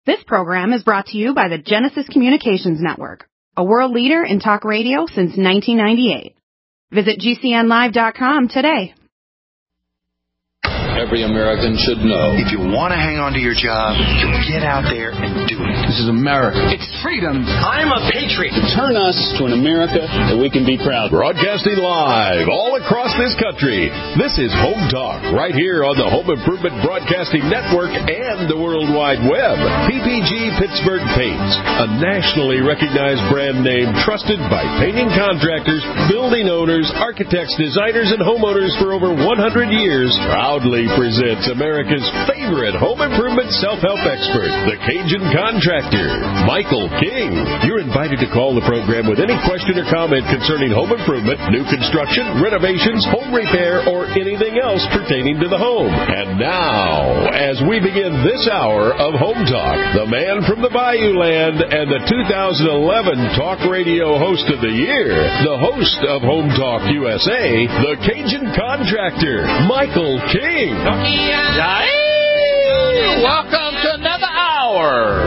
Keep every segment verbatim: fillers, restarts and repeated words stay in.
This program is brought to you by the Genesis Communications Network, a world leader in talk radio since nineteen ninety-eight. Visit G C N live dot com today. Every American should know. If you want to hang on to your job, you get out there and do it. This is America. It's freedom. I'm a patriot. Turn us to an America that we can be proud of. Broadcasting live all across this country. This is Home Talk right here on the Home Improvement Broadcasting Network and the World Wide Web. P P G Pittsburgh Paints, a nationally recognized brand name trusted by painting contractors, building owners, architects, designers, and homeowners for over one hundred years, proudly presents America's favorite home improvement self-help expert, the Cajun Contractor, Michael King. You're invited to call the program with any question or comment concerning home improvement, new construction, renovations, home repair, or anything else pertaining to the home. And now, as we begin this hour of Home Talk, the man from the Bayou Land and the two thousand eleven Talk Radio Host of the Year, the host of Home Talk U S A, the Cajun Contractor, Michael King. Welcome to another hour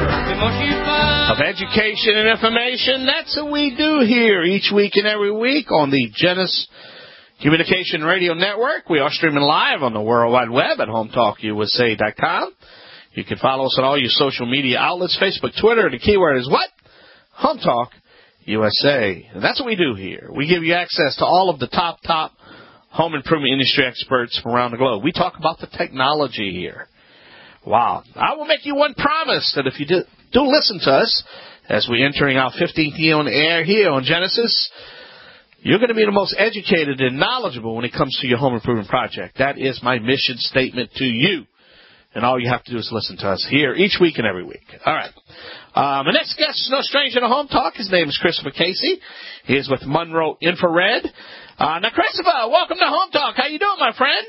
of education and information. That's what we do here each week and every week on the Genesis Communication Radio Network. We are streaming live on the World Wide Web at home talk U S A dot com. You can follow us on all your social media outlets, Facebook, Twitter. The keyword is what? Home Talk U S A. And that's what we do here. We give you access to all of the top, top home improvement industry experts from around the globe. We talk about the technology here. Wow. I will make you one promise that if you do, do listen to us as we're entering our fifteenth year on the air here on Genesis, you're going to be the most educated and knowledgeable when it comes to your home improvement project. That is my mission statement to you. And all you have to do is listen to us here each week and every week. All right. Uh, my next guest is no stranger to Home Talk. His name is Christopher Casey. He is with Monroe Infrared. Uh, now, Christopher, welcome to Home Talk. How you doing, my friend?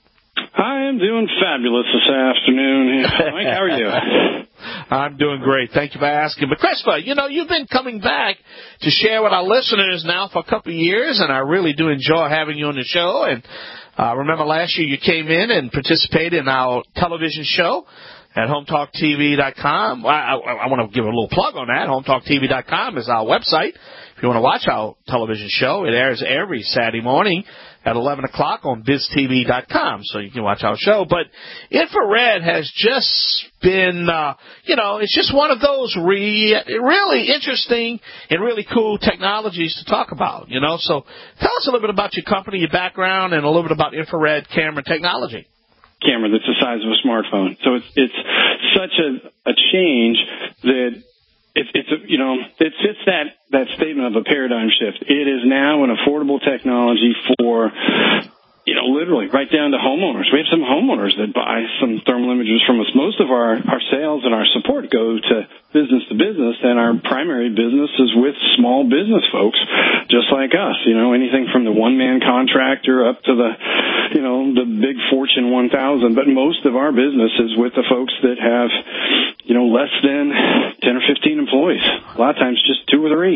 I am doing fabulous this afternoon. Mike, how are you? I'm doing great. Thank you for asking. But, Christopher, you know, you've been coming back to share with our listeners now for a couple of years, and I really do enjoy having you on the show. And uh, remember last year you came in and participated in our television show at home talk T V dot com. I, I, I want to give a little plug on that. home talk T V dot com is our website. If you want to watch our television show, it airs every Saturday morning at eleven o'clock on biz T V dot com, so you can watch our show. But infrared has just been, uh, you know, it's just one of those re- really interesting and really cool technologies to talk about, you know. So tell us a little bit about your company, your background, and a little bit about infrared camera technology. Camera that's the size of a smartphone. So it's it's such a, a change that It's, it's a, you know, it fits that, that statement of a paradigm shift. It is now an affordable technology for, you know, literally right down to homeowners. We have some homeowners that buy some thermal imagers from us. Most of our, our sales and our support go to business to business, and our primary business is with small business folks just like us. You know, anything from the one-man contractor up to the, you know, the big Fortune one thousand. But most of our business is with the folks that have, you know, less than ten or fifteen employees. A lot of times just two or three.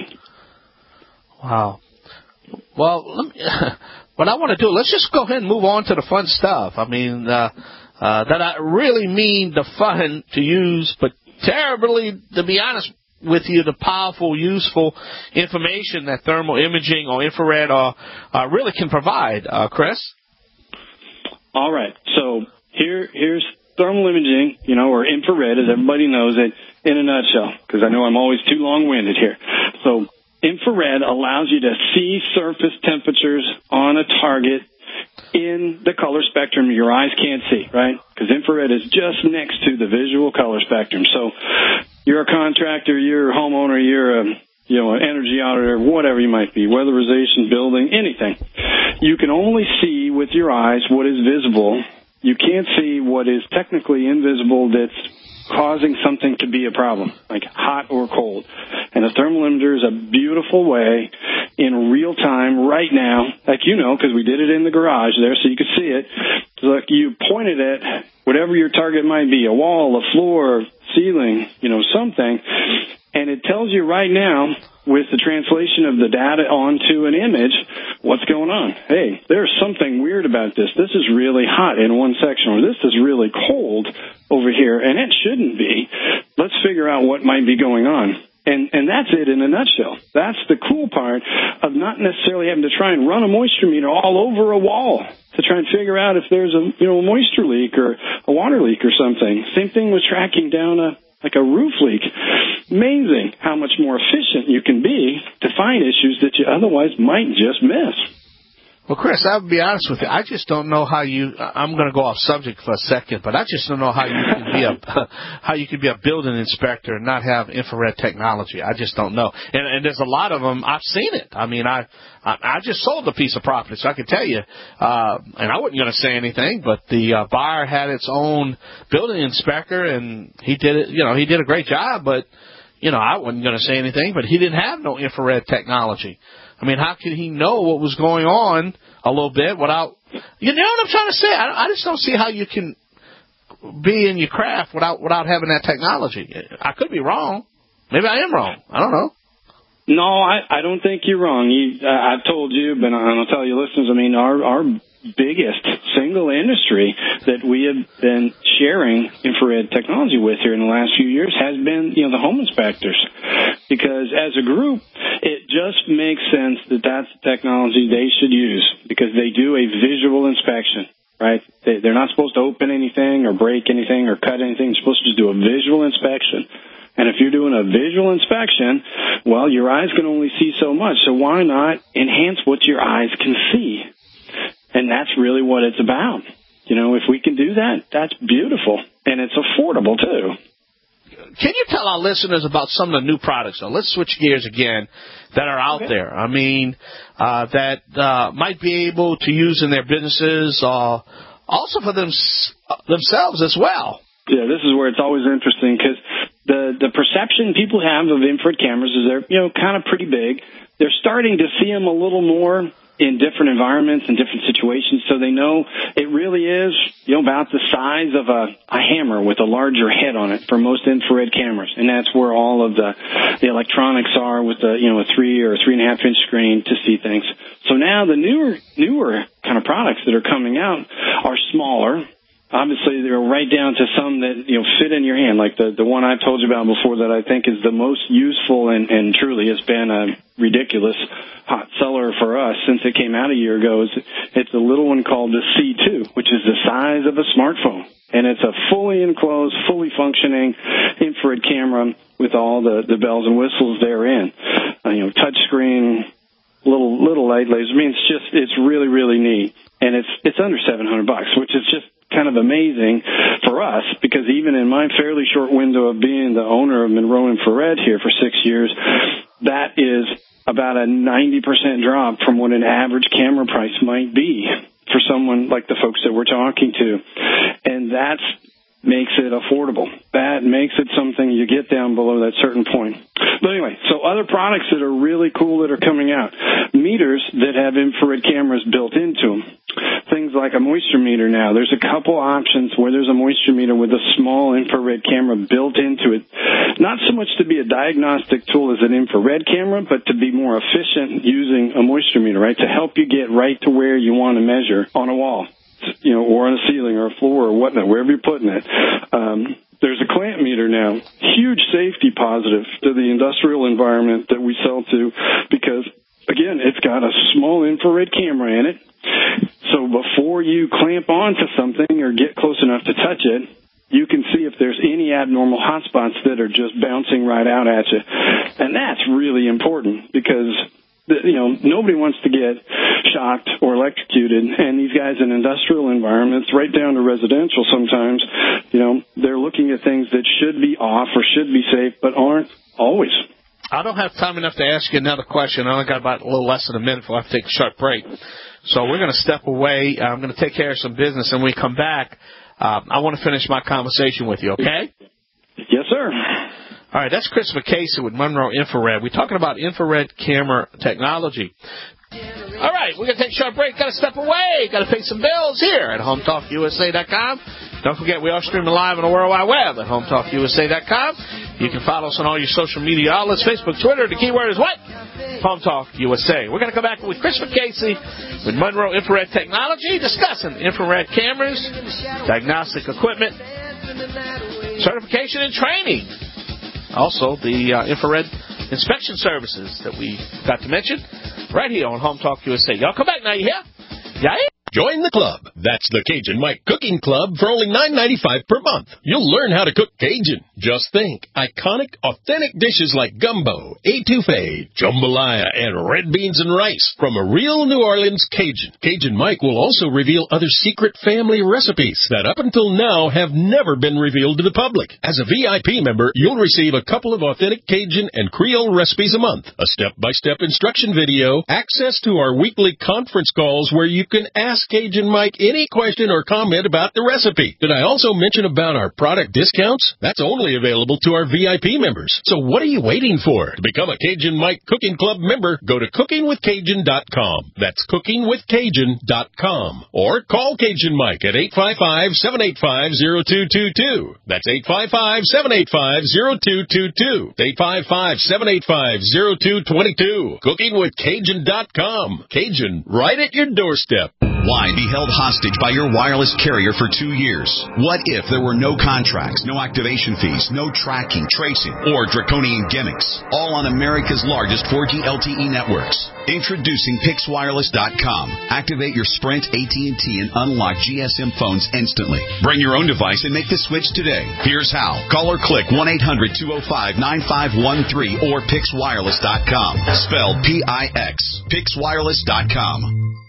Wow. Well, let me, what I want to do, let's just go ahead and move on to the fun stuff. I mean, uh, uh, that I really mean the fun to use, but terribly, to be honest with you, the powerful, useful information that thermal imaging or infrared uh, uh, really can provide. Uh, Chris? All right. So here, here's thermal imaging, you know, or infrared, as everybody knows it, in a nutshell, because I know I'm always too long-winded here. So infrared allows you to see surface temperatures on a target in the color spectrum your eyes can't see, right? Because infrared is just next to the visual color spectrum. So you're a contractor, you're a homeowner, you're a, you know, an energy auditor, whatever you might be, weatherization, building, anything. You can only see with your eyes what is visible. You can't see what is technically invisible that's causing something to be a problem, like hot or cold. And a thermal imager is a beautiful way in real time right now, like you know, because we did it in the garage there so you could see it. Look, you pointed at whatever your target might be, a wall, a floor, ceiling, you know, something, and it tells you right now with the translation of the data onto an image what's going on. Hey, there's something weird about this. This is really hot in one section, or this is really cold over here, and it shouldn't be. Let's figure out what might be going on. And and that's it in a nutshell. That's the cool part of not necessarily having to try and run a moisture meter all over a wall to try and figure out if there's a you know a moisture leak or a water leak or something. Same thing with tracking down a like a roof leak. Amazing how much more efficient you can be to find issues that you otherwise might just miss. Well, Chris, I'll be honest with you. I just don't know how you. I'm going to go off subject for a second, but I just don't know how you can be a how you can be a building inspector and not have infrared technology. I just don't know. And, and there's a lot of them. I've seen it. I mean, I I, I just sold a piece of property, so I can tell you. Uh, and I wasn't going to say anything, but the uh, buyer had its own building inspector, and he did it. You know, he did a great job, but you know, I wasn't going to say anything. But he didn't have no infrared technology. I mean, how could he know what was going on a little bit without, you know what I'm trying to say? I, I just don't see how you can be in your craft without without having that technology. I could be wrong. Maybe I am wrong. I don't know. No, I, I don't think you're wrong. You, uh, I've told you, but I'll tell you, listeners, I mean, our, our biggest single industry that we have been sharing infrared technology with here in the last few years has been, you know, the home inspectors. Because as a group, it just makes sense that that's the technology they should use because they do a visual inspection, right? They, they're not supposed to open anything or break anything or cut anything. They're supposed to just do a visual inspection. And if you're doing a visual inspection, well, your eyes can only see so much. So why not enhance what your eyes can see? And that's really what it's about. You know, if we can do that, that's beautiful. And it's affordable, too. Can you tell our listeners about some of the new products? So let's switch gears again that are out okay. there. I mean, uh, that uh, might be able to use in their businesses, uh, also for them, themselves as well. Yeah, this is where it's always interesting because the, the perception people have of infrared cameras is they're, you know, kind of pretty big. They're starting to see them a little more in different environments and different situations, so they know it really is, you know, about the size of a, a hammer with a larger head on it for most infrared cameras, and that's where all of the the electronics are with the, you know, a three or three and a half inch screen to see things. So now the newer newer kind of products that are coming out are smaller. Obviously, they're right down to some that, you know, fit in your hand, like the, the one I've told you about before that I think is the most useful and, and truly has been a ridiculous hot seller for us since it came out a year ago. It's, it's a little one called the C two, which is the size of a smartphone. And it's a fully enclosed, fully functioning infrared camera with all the, the bells and whistles therein. Uh, you know, touch screen, little, little light lasers. I mean, it's just, it's really, really neat. And it's, it's under seven hundred bucks, which is just kind of amazing for us because even in my fairly short window of being the owner of Monroe Infrared here for six years, that is about a ninety percent drop from what an average camera price might be for someone like the folks that we're talking to. And that's makes it affordable. That makes it something you get down below that certain point. But anyway, so other products that are really cool that are coming out. Meters that have infrared cameras built into them. Things like a moisture meter now. There's a couple options where there's a moisture meter with a small infrared camera built into it. Not so much to be a diagnostic tool as an infrared camera, but to be more efficient using a moisture meter, right? To help you get right to where you want to measure on a wall, you know, or on a ceiling or a floor or whatnot, wherever you're putting it. Um, there's a clamp meter now. Huge safety positive to the industrial environment that we sell to because, again, it's got a small infrared camera in it. So before you clamp onto something or get close enough to touch it, you can see if there's any abnormal hotspots that are just bouncing right out at you. And that's really important because, you know, nobody wants to get shocked or electrocuted. And these guys in industrial environments, right down to residential sometimes, you know, they're looking at things that should be off or should be safe but aren't always. I don't have time enough to ask you another question. I only got about a little less than a minute before I have to take a short break. So we're going to step away. I'm going to take care of some business. And when we come back, uh, I want to finish my conversation with you, okay? Yes, sir. All right, that's Chris McCasey with Monroe Infrared. We're talking about infrared camera technology. All right, we're going to take a short break. Got to step away. Got to pay some bills here at home talk U S A dot com. Don't forget, we are streaming live on the World Wide Web at home talk U S A dot com. You can follow us on all your social media outlets, Facebook, Twitter. The keyword is what? Home Talk U S A. We're going to come back with Chris McCasey with Monroe Infrared Technology, discussing infrared cameras, diagnostic equipment, certification and training. also the uh, infrared inspection services that we got to mention right here on Home Talk U S A. Y'all come back now, you hear? Yeah? Join the club. That's the Cajun Mike Cooking Club for only nine ninety-five per month. You'll learn how to cook Cajun. Just think, iconic, authentic dishes like gumbo, etouffee, jambalaya, and red beans and rice from a real New Orleans Cajun. Cajun Mike will also reveal other secret family recipes that up until now have never been revealed to the public. As a V I P member, you'll receive a couple of authentic Cajun and Creole recipes a month, a step-by-step instruction video, access to our weekly conference calls where you can ask Cajun Mike any question or comment about the recipe. Did I also mention about our product discounts? That's only available to our V I P members. So what are you waiting for? To become a Cajun Mike Cooking Club member, go to cooking with cajun dot com. That's cooking with cajun dot com. Or call Cajun Mike at eight five five, seven eight five, zero two two two. That's eight five five, seven eight five, zero two two two. eight five five, seven eight five, zero two two two. cooking with cajun dot com. Cajun, right at your doorstep. Why be held hostage by your wireless carrier for two years? What if there were no contracts, no activation fees, no tracking, tracing, or draconian gimmicks? All on America's largest four G L T E networks. Introducing Pix Wireless dot com. Activate your Sprint, A T and T, and unlock G S M phones instantly. Bring your own device and make the switch today. Here's how. Call or click one eight hundred, two oh five, nine five one three or Pix Wireless dot com. Spelled P I X. Pix Wireless dot com.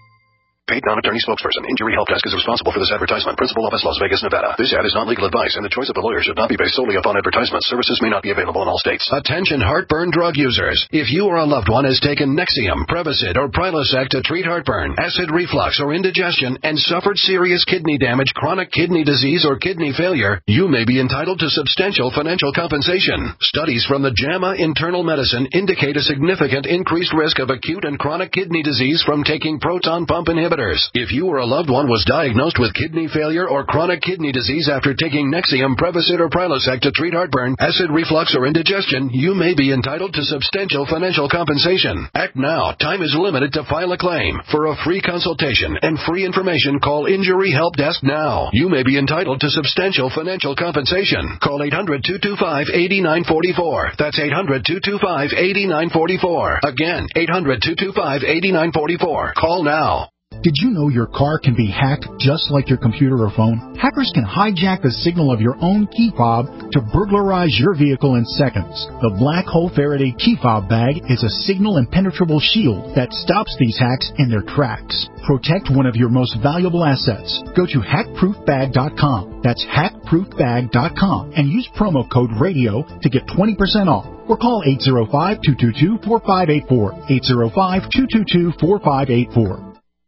Paid non-attorney spokesperson. Injury Help Desk is responsible for this advertisement. Principal office, Las Vegas, Nevada. This ad is not legal advice, and the choice of a lawyer should not be based solely upon advertisements. Services may not be available in all states. Attention heartburn drug users. If you or a loved one has taken Nexium, Prevacid, or Prilosec to treat heartburn, acid reflux, or indigestion, and suffered serious kidney damage, chronic kidney disease, or kidney failure, you may be entitled to substantial financial compensation. Studies from the JAMA Internal Medicine indicate a significant increased risk of acute and chronic kidney disease from taking proton pump inhibitors. If you or a loved one was diagnosed with kidney failure or chronic kidney disease after taking Nexium, Prevacid, or Prilosec to treat heartburn, acid reflux, or indigestion, you may be entitled to substantial financial compensation. Act now. Time is limited to file a claim. For a free consultation and free information, call Injury Help Desk now. You may be entitled to substantial financial compensation. Call eight hundred, two two five, eight nine four four. That's eight hundred, two two five, eight nine four four. Again, eight hundred, two two five, eight nine four four. Call now. Did you know your car can be hacked just like your computer or phone? Hackers can hijack the signal of your own key fob to burglarize your vehicle in seconds. The Black Hole Faraday key fob bag is a signal impenetrable shield that stops these hacks in their tracks. Protect one of your most valuable assets. Go to hack proof bag dot com. That's hack proof bag dot com and use promo code RADIO to get twenty percent off. Or call eight oh five, two two two, four five eight four. eight oh five, two two two, four five eight four.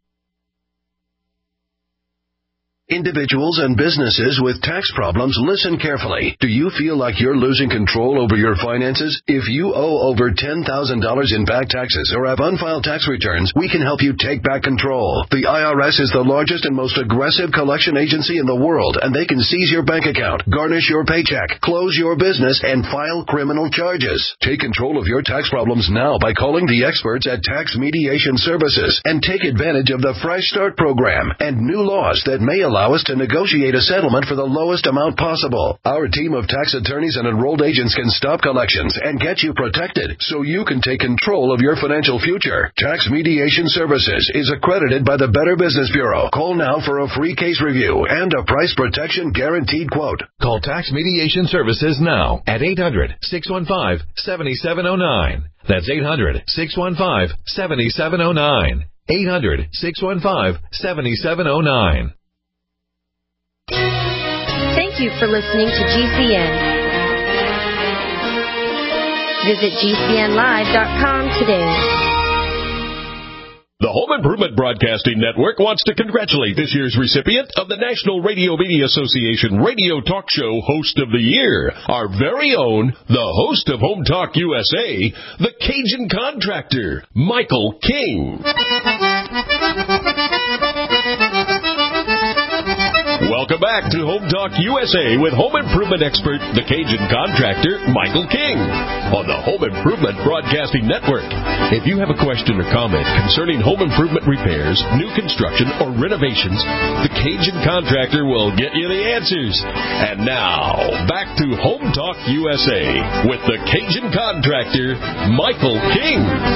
Individuals and businesses with tax problems, listen carefully. Do you feel like you're losing control over your finances? If you owe over ten thousand dollars in back taxes or have unfiled tax returns, we can help you take back control. The I R S is the largest and most aggressive collection agency in the world, and they can seize your bank account, garnish your paycheck, close your business, and file criminal charges. Take control of your tax problems now by calling the experts at Tax Mediation Services and take advantage of the Fresh Start program and new laws that may allow us to negotiate a settlement for the lowest amount possible. Our team of tax attorneys and enrolled agents can stop collections and get you protected so you can take control of your financial future. Tax Mediation Services is accredited by the Better Business Bureau. Call now for a free case review and a price protection guaranteed quote. Call Tax Mediation Services now at eight hundred, six one five, seven seven zero nine. That's eight hundred, six one five, seven seven zero nine. eight hundred, six one five, seven seven zero nine. Thank you for listening to G C N. Visit G C N live dot com today. The Home Improvement Broadcasting Network wants to congratulate this year's recipient of the National Radio Media Association Radio Talk Show Host of the Year, our very own, the host of Home Talk U S A, the Cajun Contractor, Michael King. Welcome back to Home Talk U S A with home improvement expert, the Cajun contractor, Michael King, on the Home Improvement Broadcasting Network. If you have a question or comment concerning home improvement repairs, new construction, or renovations, the Cajun contractor will get you the answers. And now, back to Home Talk U S A with the Cajun contractor, Michael King.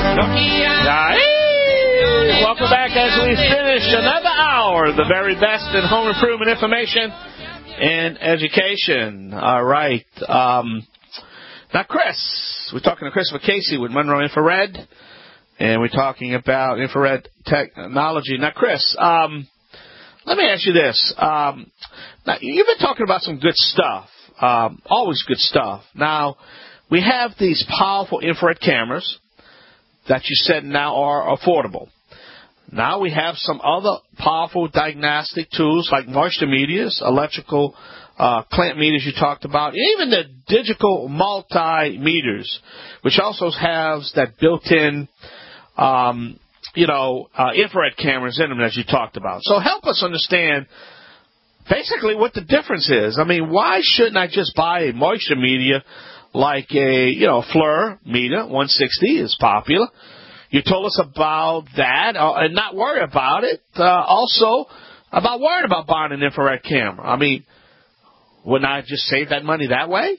Welcome back as we finish another hour of the very best in home improvement information and education. All right. Um, now, Chris, we're talking to Christopher Casey with Monroe Infrared, and we're talking about infrared technology. Now, Chris, um, let me ask you this. Um, now, you've been talking about some good stuff, um, always good stuff. Now, we have these powerful infrared cameras that you said now are affordable. Now we have some other powerful diagnostic tools like moisture meters, electrical uh, clamp meters you talked about, even the digital multimeters, which also has that built-in, um, you know, uh, infrared cameras in them as you talked about. So help us understand basically what the difference is. I mean, why shouldn't I just buy a moisture meter like a, you know, FLIR meter, one sixty is popular. You told us about that uh, and not worry about it. Uh, also, about worrying about buying an infrared camera. I mean, wouldn't I just save that money that way?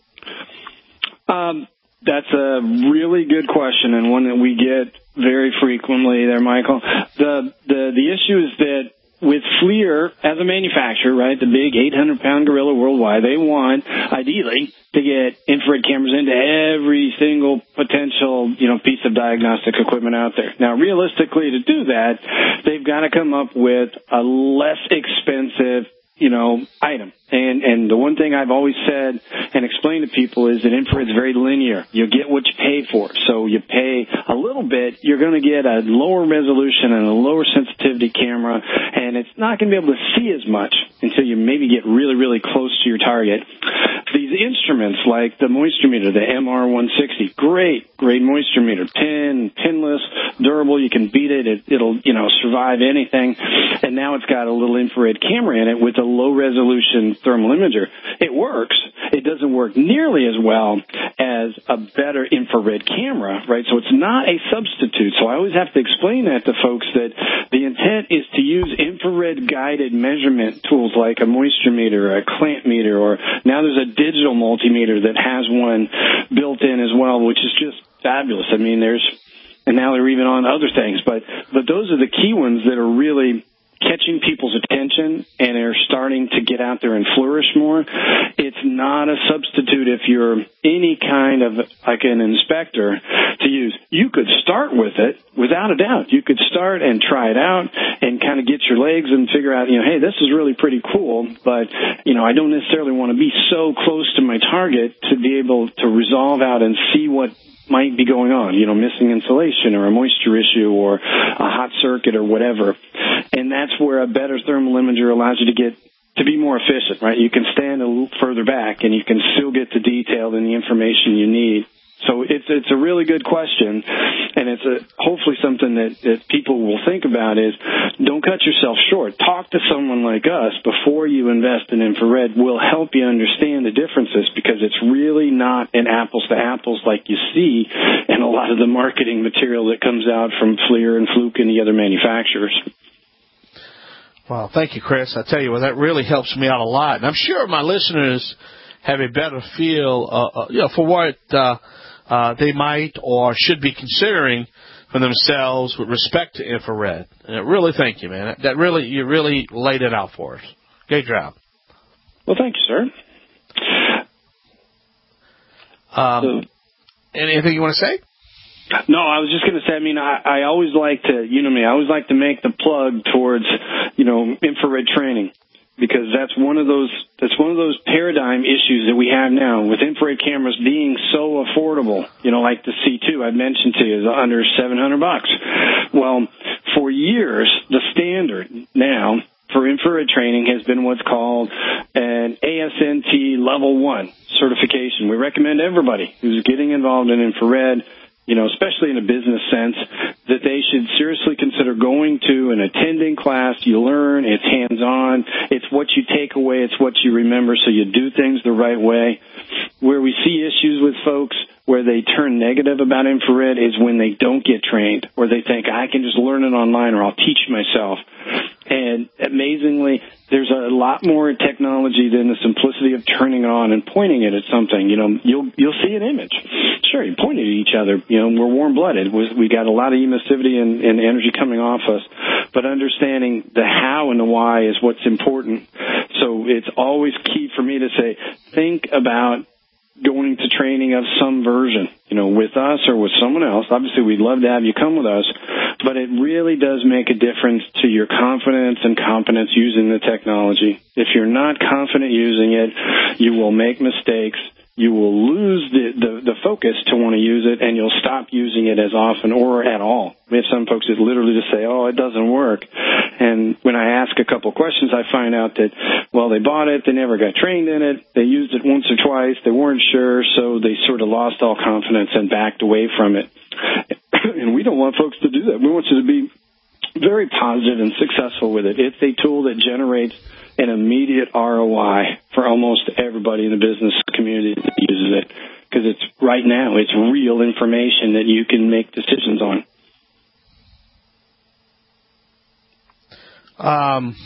Um, that's a really good question and one that we get very frequently there, Michael. The the the issue is that with FLIR as a manufacturer, right, the big eight hundred pound gorilla worldwide, they want, ideally, to get infrared cameras into every single potential, you know, piece of diagnostic equipment out there. Now, realistically, to do that, they've got to come up with a less expensive, you know, item. And and the one thing I've always said and explained to people is that infrared's very linear. You get what you pay for. So you pay a little bit, you're going to get a lower resolution and a lower sensitivity camera, and it's not going to be able to see as much until you maybe get really, really close to your target. These instruments like the moisture meter, the M R one sixty, great, great moisture meter, pin, pinless, durable, you can beat it, it it'll, you know, survive anything. And now it's got a little infrared camera in it with a low resolution thermal imager. It works. It doesn't work nearly as well as a better infrared camera, right? So it's not a substitute. So I always have to explain that to folks that the intent is to use infrared guided measurement tools like a moisture meter, or a clamp meter, or now there's a digital multimeter that has one built in as well, which is just fabulous. I mean, there's, and now they're even on other things, but, but those are the key ones that are really catching people's attention and are starting to get out there and flourish more. It's not a substitute if you're any kind of like an inspector to use. You could start with it without a doubt. You could start and try it out and kind of get your legs and figure out, you know, hey, this is really pretty cool, but, you know, I don't necessarily want to be so close to my target to be able to resolve out and see what might be going on, you know, missing insulation or a moisture issue or a hot circuit or whatever. And that's where a better thermal imager allows you to get to be more efficient, right? You can stand a little further back and you can still get the detail and the information you need. So it's it's a really good question, and it's a, hopefully something that, that people will think about is don't cut yourself short. Talk to someone like us before you invest in infrared. We'll help you understand the differences because it's really not an apples to apples like you see in a lot of the marketing material that comes out from FLIR and Fluke and the other manufacturers. Well, thank you, Chris. I tell you what, that really helps me out a lot. And I'm sure my listeners have a better feel, uh, uh, you know, for what uh, uh, they might or should be considering for themselves with respect to infrared. And I really thank you, man. That really, you really laid it out for us. Great job. Well, thank you, sir. Um, so, anything you want to say? No, I was just going to say, I mean, I, I always like to, you know me, I always like to make the plug towards, you know, infrared training. Because that's one of those that's one of those paradigm issues that we have now with infrared cameras being so affordable. You know, like the C two I mentioned to you is under seven hundred bucks. Well, for years the standard now for infrared training has been what's called an A S N T Level One certification. We recommend everybody who's getting involved in infrared you know, especially in a business sense, that they should seriously consider going to and attending class. You learn, it's hands-on, it's what you take away, it's what you remember, so you do things the right way. Where we see issues with folks where they turn negative about infrared is when they don't get trained, or they think, I can just learn it online or I'll teach myself. And amazingly, there's a lot more technology than the simplicity of turning it on and pointing it at something. You know, you'll you'll see an image. Sure, you point it at each other. You know, we're warm-blooded. We got a lot of emissivity and, and energy coming off us. But understanding the how and the why is what's important. So it's always key for me to say, think about going to training of some version, you know, with us or with someone else. Obviously, we'd love to have you come with us, but it really does make a difference to your confidence and competence using the technology. If you're not confident using it, you will make mistakes. You will lose the, the, the focus to want to use it, and you'll stop using it as often or at all. We have some folks that literally just say, oh, it doesn't work. And when I ask a couple questions, I find out that, well, they bought it, they never got trained in it, they used it once or twice, they weren't sure, so they sort of lost all confidence and backed away from it. And we don't want folks to do that. We want you to be very positive and successful with it. It's a tool that generates an immediate R O I for almost everybody in the business community that uses it, because it's right now, it's real information that you can make decisions on. Um,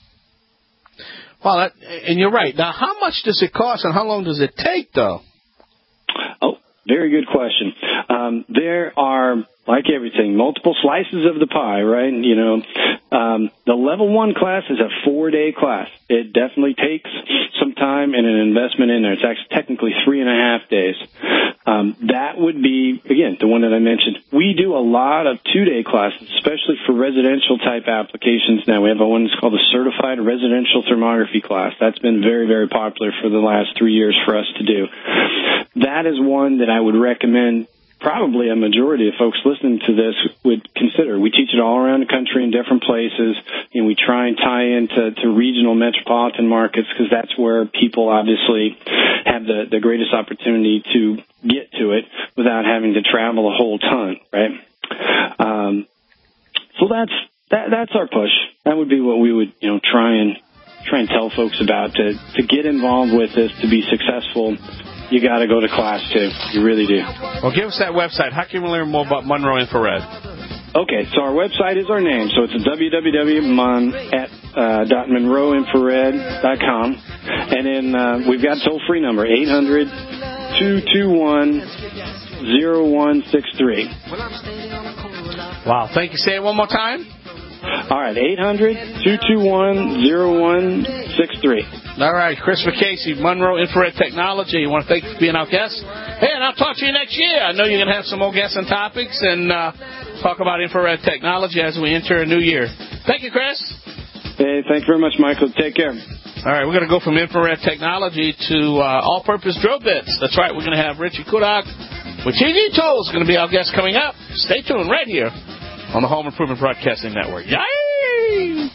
well, that, and you're right. Now, how much does it cost, and how long does it take, though? Oh, very good question. Um, there are, like everything, multiple slices of the pie, right? You know, um, the level one class is a four-day class. It definitely takes some time and an investment in there. It's actually technically three and a half days. Um, that would be, again, the one that I mentioned. We do a lot of two-day classes, especially for residential-type applications now. We have a one that's called the Certified Residential Thermography class. That's been very, very popular for the last three years for us to do. That is one that I would recommend probably a majority of folks listening to this would consider. We teach it all around the country in different places, and we try and tie into to regional metropolitan markets, because that's where people obviously have the, the greatest opportunity to get to it without having to travel a whole ton, right? Um, so that's that, that's our push. That would be what we would, you know, try and try and tell folks about. To to get involved with this, to be successful, you got to go to class, too. You really do. Well, give us that website. How can we learn more about Monroe Infrared? Okay, so our website is our name. So it's w w w dot monroe infrared dot com. And then uh, we've got a toll-free number, eight hundred, two two one, zero one six three. Wow. Thank you. Say it one more time. All right, eight hundred, two two one, zero one six three. All right, Christopher Casey, Monroe Infrared Technology. I want to thank you for being our guest. Hey, and I'll talk to you next year. I know you're going to have some more guests and topics and uh, talk about infrared technology as we enter a new year. Thank you, Chris. Hey, thank you very much, Michael. Take care. All right, we're going to go from infrared technology to uh, all-purpose drill bits. That's right, we're going to have Richie Kudak with T G Tools going to be our guest coming up. Stay tuned right here on the Home Improvement Broadcasting Network. Yay!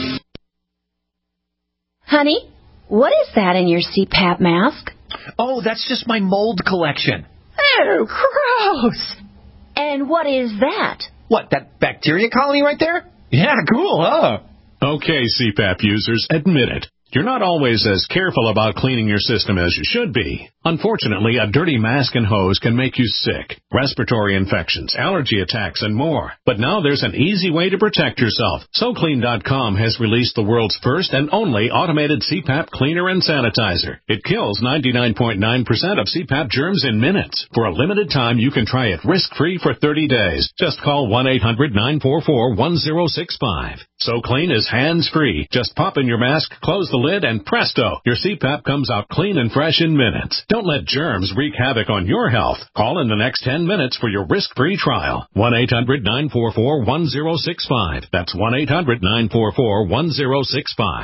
Honey, what is that in your C PAP mask? Oh, that's just my mold collection. Oh, gross! And what is that? What, that bacteria colony right there? Yeah, cool, huh? Okay, C PAP users, admit it. You're not always as careful about cleaning your system as you should be. Unfortunately, a dirty mask and hose can make you sick, respiratory infections, allergy attacks, and more. But now there's an easy way to protect yourself. So Clean dot com has released the world's first and only automated C PAP cleaner and sanitizer. It kills ninety-nine point nine percent of C PAP germs in minutes. For a limited time, you can try it risk-free for thirty days. Just call one eight hundred nine four four one zero six five. So Clean is hands-free. Just pop in your mask, close the lid, and presto, your C PAP comes out clean and fresh in minutes. Don't let germs wreak havoc on your health. Call in the next ten minutes for your risk-free trial. one eight hundred nine four four one zero six five. That's one eight hundred nine four four one zero six five.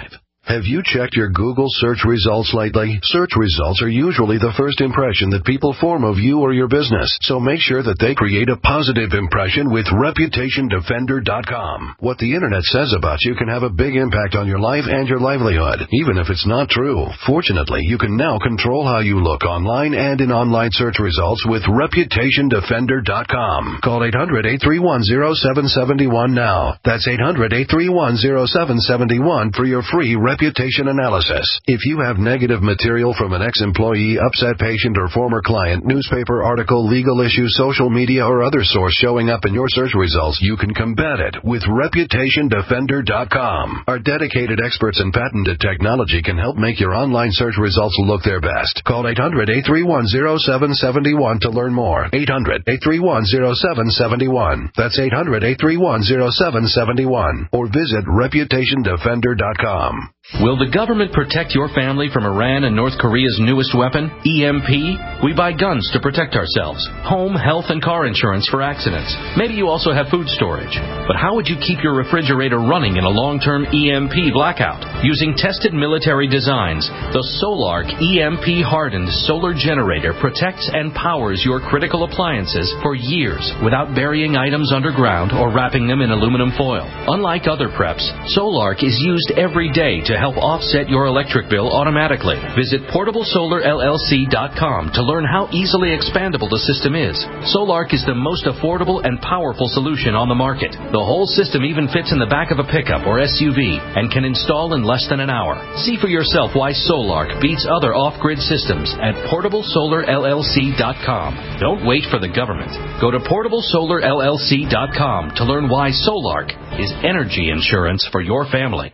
Have you checked your Google search results lately? Search results are usually the first impression that people form of you or your business, so make sure that they create a positive impression with Reputation Defender dot com. What the Internet says about you can have a big impact on your life and your livelihood, even if it's not true. Fortunately, you can now control how you look online and in online search results with Reputation Defender dot com. Call eight hundred, eight three one, zero seven seven one now. That's eight hundred, eight three one, zero seven seven one for your free reputation analysis. If you have negative material from an ex-employee, upset patient, or former client, newspaper article, legal issue, social media, or other source showing up in your search results, you can combat it with Reputation Defender dot com. Our dedicated experts in patented technology can help make your online search results look their best. Call eight hundred, eight three one, zero seven seven one to learn more. eight hundred, eight three one, zero seven seven one. That's eight hundred, eight three one, zero seven seven one. Or visit Reputation Defender dot com. Will the government protect your family from Iran and North Korea's newest weapon, E M P? We buy guns to protect ourselves, home, health, and car insurance for accidents. Maybe you also have food storage. But how would you keep your refrigerator running in a long-term E M P blackout? Using tested military designs, the Solark E M P-hardened solar generator protects and powers your critical appliances for years without burying items underground or wrapping them in aluminum foil. Unlike other preps, Solark is used every day to help offset your electric bill automatically. Visit portable solar L L C dot com to learn how easily expandable the system is. Solark is the most affordable and powerful solution on the market. The whole system even fits in the back of a pickup or S U V and can install in less than an hour. See for yourself why Solark beats other off-grid systems at portable solar L L C dot com. Don't wait for the government. Go to portable solar L L C dot com to learn why Solark is energy insurance for your family.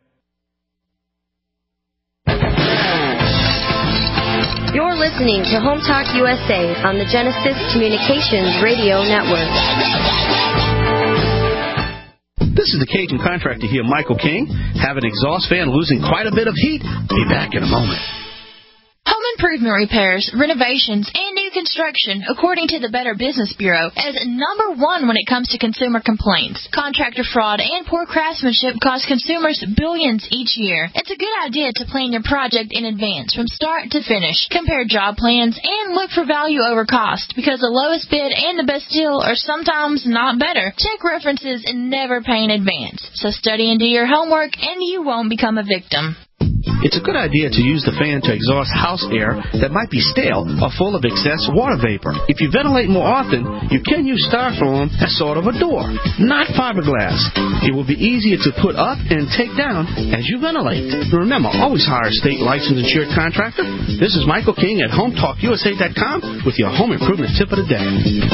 You're listening to Home Talk U S A on the Genesis Communications Radio Network. This is the Cajun contractor here, Michael King. Have an exhaust fan losing quite a bit of heat? Be back in a moment. Home improvement repairs, renovations, and new construction, according to the Better Business Bureau, is number one when it comes to consumer complaints. Contractor fraud and poor craftsmanship cost consumers billions each year. It's a good idea to plan your project in advance from start to finish. Compare job plans and look for value over cost, because the lowest bid and the best deal are sometimes not better. Check references and never pay in advance. So study and do your homework, and you won't become a victim. It's a good idea to use the fan to exhaust house air that might be stale or full of excess water vapor. If you ventilate more often, you can use styrofoam as sort of a door, not fiberglass. It will be easier to put up and take down as you ventilate. Remember, always hire a state licensed insured contractor. This is Michael King at home talk U S A dot com with your home improvement tip of the day.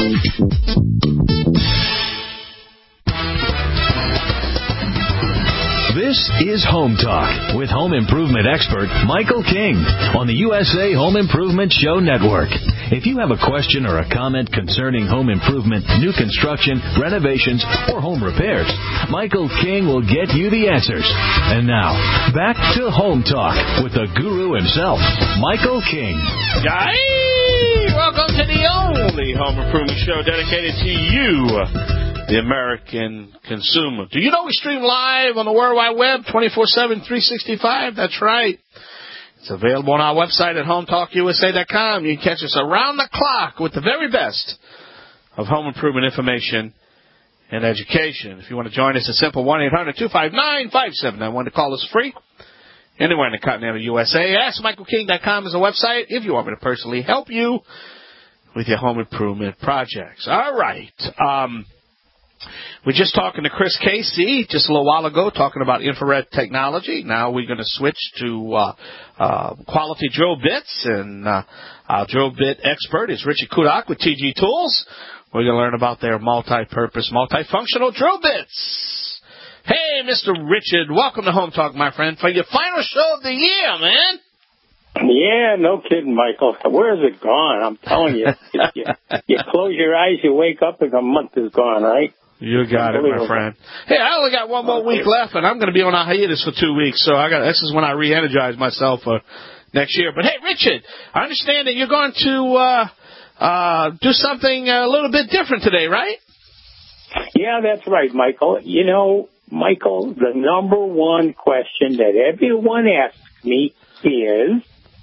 This is Home Talk with home improvement expert Michael King on the U S A Home Improvement Show Network. If you have a question or a comment concerning home improvement, new construction, renovations, or home repairs, Michael King will get you the answers. And now, back to Home Talk with the guru himself, Michael King. Yay! Welcome to the only home improvement show dedicated to you, the American consumer. Do you know we stream live on the World Wide Web twenty-four seven, three sixty-five? That's right. It's available on our website at home talk U S A dot com. You can catch us around the clock with the very best of home improvement information and education. If you want to join us, it's simple one eight hundred, two five nine, five seven nine one to call us free. Anywhere in the continental U S A. ask michael king dot com is a website if you want me to personally help you with your home improvement projects. All right. Um... We're just talking to Chris Casey just a little while ago, talking about infrared technology. Now we're going to switch to uh, uh, quality drill bits, and uh, our drill bit expert is Richard Kudak with T G Tools. We're going to learn about their multi-purpose, multifunctional drill bits. Hey, Mister Richard, welcome to Home Talk, my friend, for your final show of the year, man. Yeah, no kidding, Michael. Where is it gone? I'm telling you. you, you close your eyes, you wake up, and a month is gone, right? You got it, my friend. Hey, I only got one more okay. week left, and I'm going to be on a hiatus for two weeks, so I got. This is when I re-energize myself for next year. But, hey, Richard, I understand that you're going to uh, uh, do something a little bit different today, right? Yeah, that's right, Michael. You know, Michael, the number one question that everyone asks me is...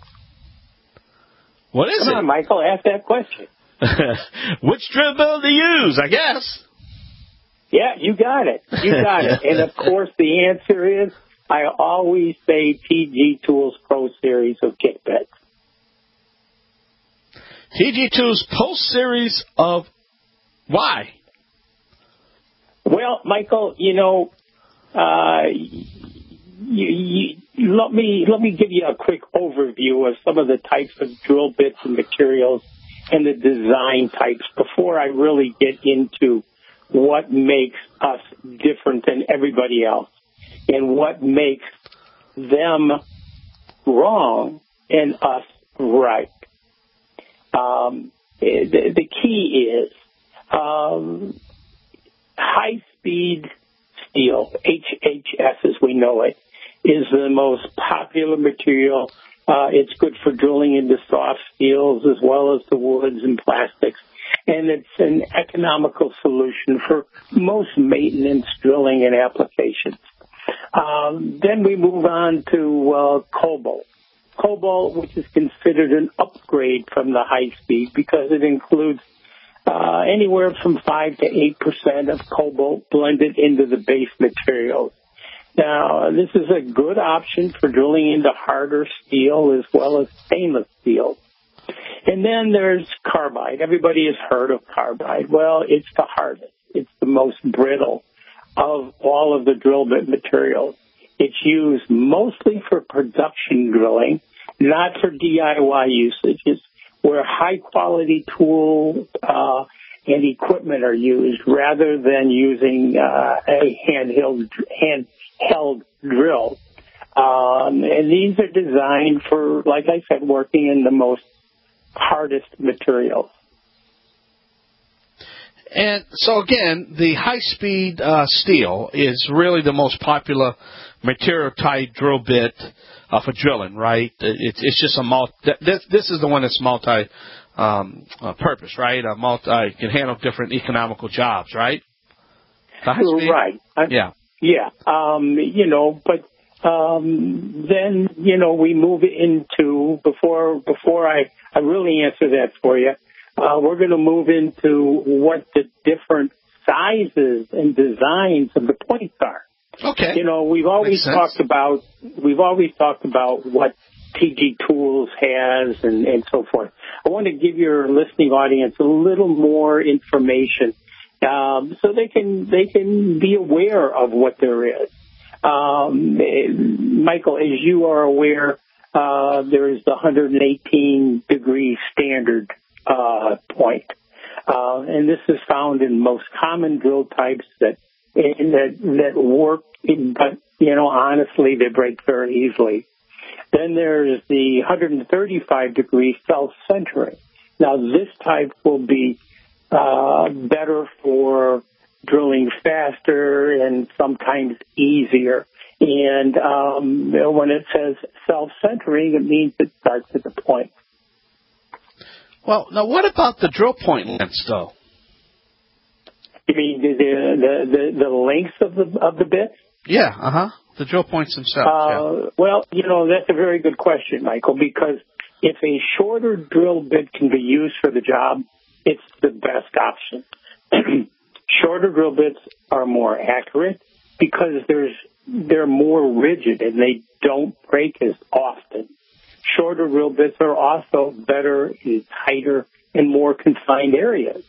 What is Come it? Come on, Michael, ask that question. Which drill bit to use, I guess. Yeah, you got it. You got it. And, of course, the answer is I always say T G Tools Pro Series of kit bits. T G Tools Pro Series of... Why? Well, Michael, you know, uh, you, you, let me let me give you a quick overview of some of the types of drill bits and materials and the design types before I really get into what makes us different than everybody else and what makes them wrong and us right. Um, the, the key is um, high-speed steel, H H S as we know it, is the most popular material. Uh, it's good for drilling into soft steels as well as the woods and plastics. And it's an economical solution for most maintenance drilling and applications. Um, then we move on to uh, cobalt. Cobalt, which is considered an upgrade from the high speed because it includes uh, anywhere from five to eight percent of cobalt blended into the base materials. Now, this is a good option for drilling into harder steel as well as stainless steel. And then there's carbide. Everybody has heard of carbide. Well, it's the hardest. It's the most brittle of all of the drill bit materials. It's used mostly for production drilling, not for D I Y usages, where high-quality tools uh, and equipment are used rather than using uh, a handheld, handheld drill. Um, and these are designed for, like I said, working in the most hardest materials. And so, again, the high-speed uh, steel is really the most popular material type drill bit uh, for drilling, right? It, it's just a multi. This, this is the one that's multi um, uh, purpose, right? A multi can handle different economical jobs, right? The high speed? Right. I, yeah. Yeah. Um, you know, but um, then you know we move into before before I, I really answer that for you. Uh, we're going to move into what the different sizes and designs of the points are. Okay. You know, we've always talked about we've always talked about what T G Tools has and, and so forth. I want to give your listening audience a little more information um, so they can they can be aware of what there is. Um, Michael, as you are aware, uh, there is the one hundred eighteen degree standard uh, point, uh, and this is found in most common drill types that. And that that work, but you know, honestly, they break very easily. Then there's the one hundred thirty-five degree self-centering. Now, this type will be uh, better for drilling faster and sometimes easier. And um, when it says self-centering, it means it starts at the point. Well, now what about the drill point lengths, though? You mean the the the, the length of the of the bits? Yeah, uh huh. The drill points themselves. Uh, yeah. Well, you know that's a very good question, Michael. Because if a shorter drill bit can be used for the job, it's the best option. Shorter drill bits are more accurate because there's they're more rigid and they don't break as often. Shorter drill bits are also better in tighter and more confined areas.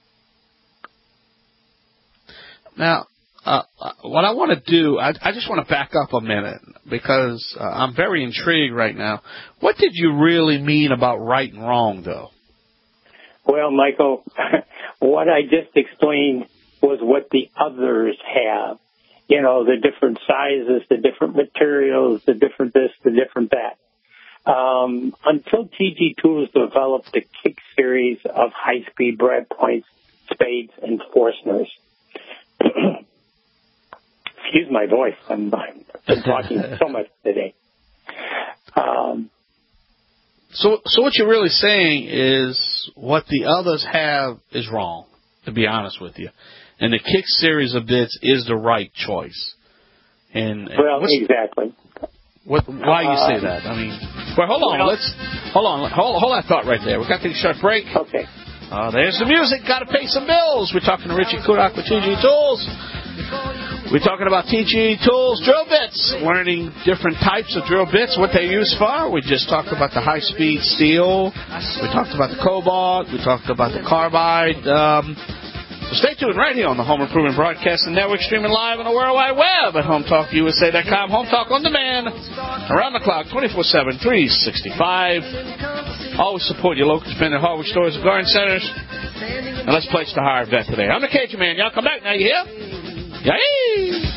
Now, uh, what I want to do, I, I just want to back up a minute because uh, I'm very intrigued right now. What did you really mean about right and wrong, though? Well, Michael, what I just explained was what the others have. You know, the different sizes, the different materials, the different this, the different that. Um, until T G Tools developed the Kick series of high-speed bread points, spades, and Forstners. Excuse my voice. I'm, I'm been talking so much today. Um, so, so what you're really saying is what the others have is wrong, to be honest with you, and the Kick series of bits is the right choice. And well, exactly. What, why you say that? I mean, well, hold on. Well, Let's hold on. Hold, hold that thought right there. We've got to take a short break. Okay. Uh, there's the music. Got to pay some bills. We're talking to Richie Kudak with T G Tools. We're talking about T G Tools drill bits, learning different types of drill bits, what they use for. We just talked about the high-speed steel. We talked about the cobalt. We talked about the carbide. Um, so stay tuned right here on the Home Improvement Broadcasting Network, streaming live on the World Wide Web at home talk U S A dot com. Home Talk on demand, around the clock, twenty-four seven, three sixty-five. Always support your local independent hardware stores and garden centers. And let's place to hire vet today. I'm the Cajun Man. Y'all come back now. You hear? Yay!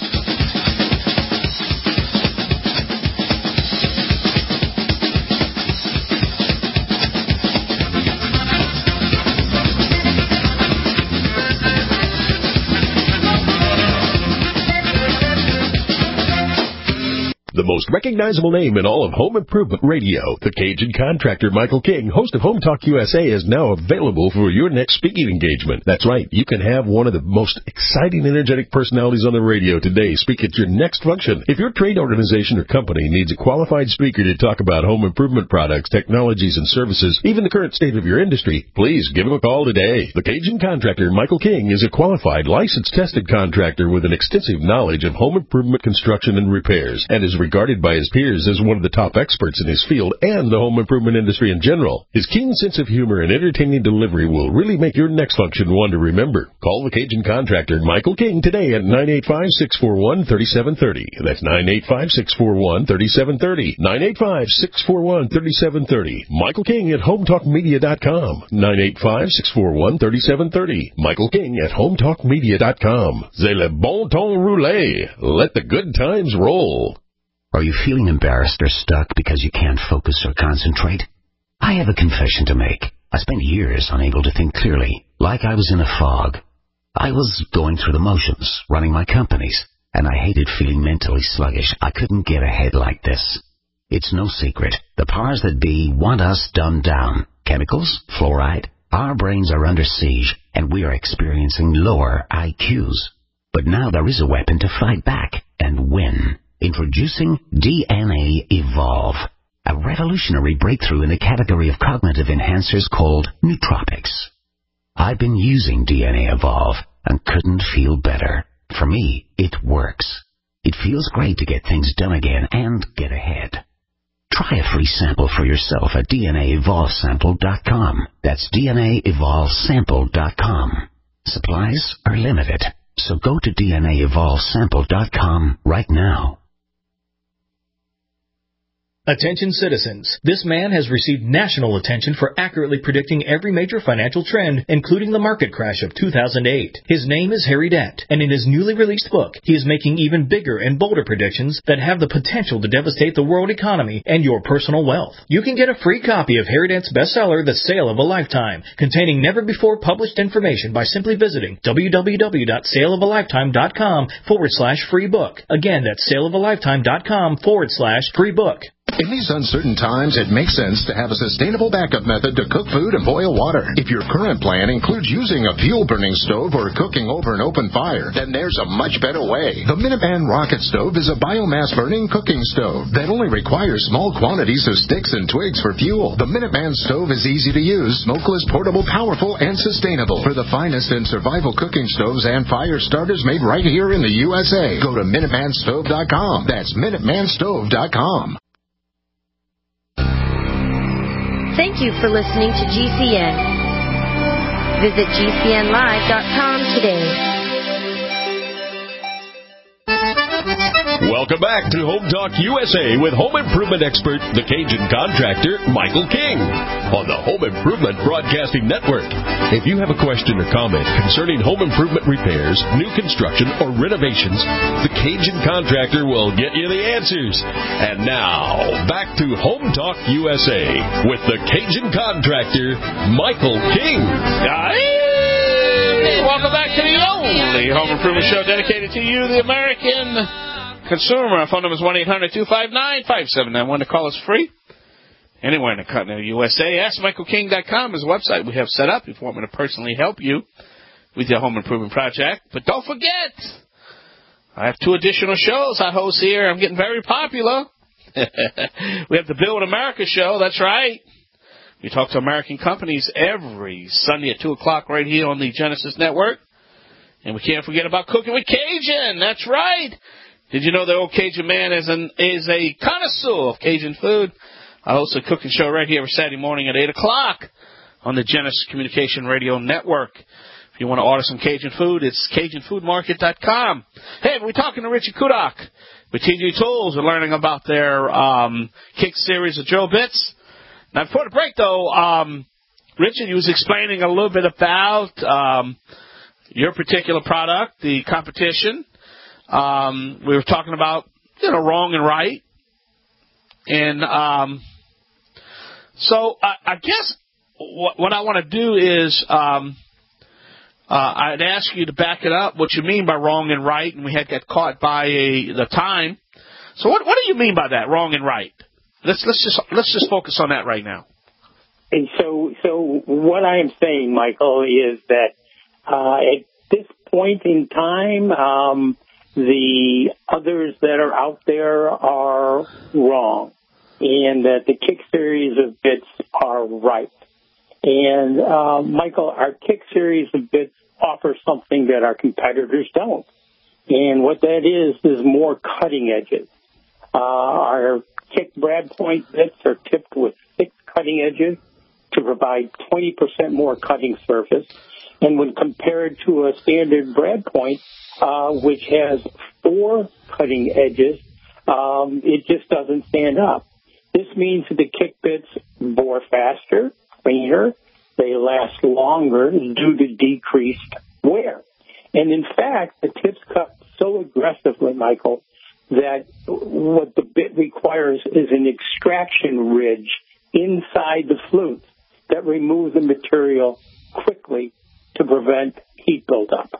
The most recognizable name in all of home improvement radio, the Cajun Contractor Michael King, host of Home Talk U S A, is now available for your next speaking engagement. That's right, you can have one of the most exciting, energetic personalities on the radio today speak at your next function. If your trade organization or company needs a qualified speaker to talk about home improvement products, technologies, and services, even the current state of your industry, please give him a call today. The Cajun Contractor Michael King is a qualified, licensed, tested contractor with an extensive knowledge of home improvement construction and repairs, and is regarded by his peers as one of the top experts in his field and the home improvement industry in general. His keen sense of humor and entertaining delivery will really make your next function one to remember. Call the Cajun Contractor Michael King today at nine eight five, six four one, three seven three zero. That's nine eight five, six four one, three seven three zero. nine eight five, six four one, three seven three zero. Michael King at home talk media dot com. nine eight five, six four one, three seven three zero. Michael King at home talk media dot com. C'est le bon temps roulé. Let the good times roll. Are you feeling embarrassed or stuck because you can't focus or concentrate? I have a confession to make. I spent years unable to think clearly, like I was in a fog. I was going through the motions, running my companies, and I hated feeling mentally sluggish. I couldn't get ahead like this. It's no secret. The powers that be want us dumbed down. Chemicals, fluoride. Our brains are under siege, and we are experiencing lower I Qs. But now there is a weapon to fight back and win. Introducing D N A Evolve, a revolutionary breakthrough in the category of cognitive enhancers called nootropics. I've been using D N A Evolve and couldn't feel better. For me, it works. It feels great to get things done again and get ahead. Try a free sample for yourself at D N A evolve sample dot com. That's D N A evolve sample dot com. Supplies are limited, so go to D N A evolve sample dot com right now. Attention citizens, this man has received national attention for accurately predicting every major financial trend, including the market crash of two thousand eight. His name is Harry Dent, and in his newly released book, he is making even bigger and bolder predictions that have the potential to devastate the world economy and your personal wealth. You can get a free copy of Harry Dent's bestseller, The Sale of a Lifetime, containing never-before-published information by simply visiting www.saleofaLifetime.com forward slash free book. Again, that's saleofaLifetime.com forward slash free book. In these uncertain times, it makes sense to have a sustainable backup method to cook food and boil water. If your current plan includes using a fuel-burning stove or cooking over an open fire, then there's a much better way. The Minuteman Rocket Stove is a biomass-burning cooking stove that only requires small quantities of sticks and twigs for fuel. The Minuteman Stove is easy to use, smokeless, portable, powerful, and sustainable. For the finest in survival cooking stoves and fire starters made right here in the U S A, go to Minuteman Stove dot com. That's Minuteman Stove dot com. Thank you for listening to G C N. Visit G C N live dot com today. Welcome back to Home Talk U S A with home improvement expert, the Cajun Contractor, Michael King, on the Home Improvement Broadcasting Network. If you have a question or comment concerning home improvement repairs, new construction, or renovations, the Cajun Contractor will get you the answers. And now, back to Home Talk U S A with the Cajun Contractor, Michael King. Hey, welcome back to the only home improvement show dedicated to you, the American consumer. Our phone number is one eight hundred, two five nine, five seven nine one to call us free. Anywhere in the continental U S A. Ask Michael King dot com is a website we have set up if you want me to personally help you. with your home improvement project. But don't forget, I have two additional shows I host here. I'm getting very popular. We have the Build America show. That's right. We talk to American companies every Sunday at two o'clock right here on the Genesis Network. And we can't forget about Cooking with Cajun. That's right. Did you know the old Cajun man is, an, is a connoisseur of Cajun food? I host a cooking show right here every Saturday morning at eight o'clock on the Genesis Communication Radio Network. If you want to order some Cajun food, it's Cajun Food Market dot com. Hey, we're talking to Richard Kudok with T G Tools. We're learning about their um, Kick series of drill bits. Now, before the break, though, um, Richard, you was explaining a little bit about um, your particular product, the competition. Um, we were talking about, you know, wrong and right. And um, so I, I guess what, what I want to do is um, uh, I'd ask you to back it up, what you mean by wrong and right, and we had got caught by a, the time. So what, what do you mean by that, wrong and right? Let's let's just let's just focus on that right now. And so, so what I am saying, Michael, is that uh, at this point in time, um, the others that are out there are wrong, and that the Kick series of bits are right. And uh, Michael, our Kick series of bits offer something that our competitors don't, and what that is is more cutting edges. Uh, our Kick Brad Point bits are tipped with six cutting edges to provide twenty percent more cutting surface. And when compared to a standard Brad Point, uh, which has four cutting edges, um, it just doesn't stand up. This means that the Kick bits bore faster, cleaner, they last longer due to decreased wear. And in fact, the tips cut so aggressively, Michael, that what the bit requires is an extraction ridge inside the flute that removes the material quickly to prevent heat buildup.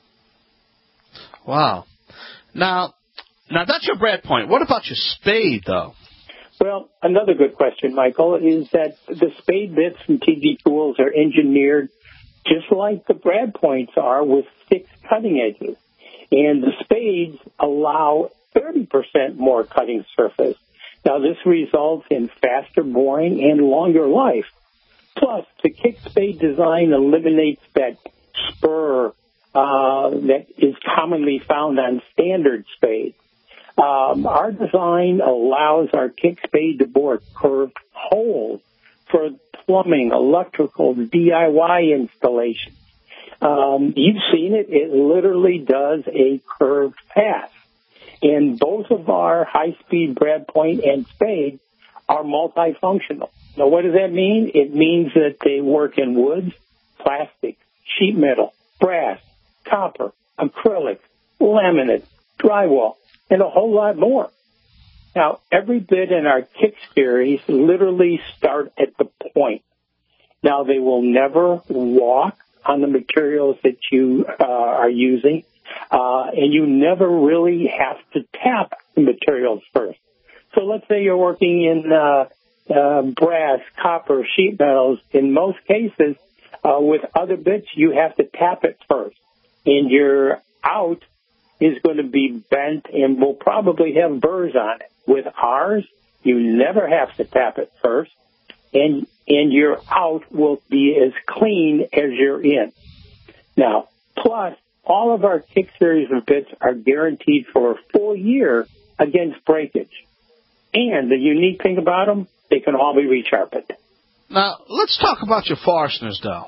Wow. Now, now that's your Brad Point. What about your Spade, though? Well, another good question, Michael, is that the Spade bits from T G Tools are engineered just like the Brad Points are, with six cutting edges. And the Spades allow thirty percent more cutting surface. Now, this results in faster boring and longer life. Plus, the Kick Spade design eliminates that spur uh, that is commonly found on standard spades. Um, our design allows our Kick Spade to bore curved holes for plumbing, electrical, D I Y installation. Um, you've seen it. It literally does a curved path. And both of our high-speed Brad Point and Spade are multifunctional. Now, what does that mean? It means that they work in woods, plastic, sheet metal, brass, copper, acrylic, laminate, drywall, and a whole lot more. Now, every bit in our Kick series literally start at the point. Now, they will never walk on the materials that you uh, are using, uh, and you never really have to tap the materials first. So let's say you're working in uh, uh, brass, copper, sheet metals. In most cases, uh, with other bits, you have to tap it first, and your out is going to be bent and will probably have burrs on it. With ours, you never have to tap it first, and and your out will be as clean as your in. Now, plus, all of our Kick series of bits are guaranteed for a full year against breakage. And the unique thing about them, they can all be resharpened. Now, let's talk about your Forstners, though.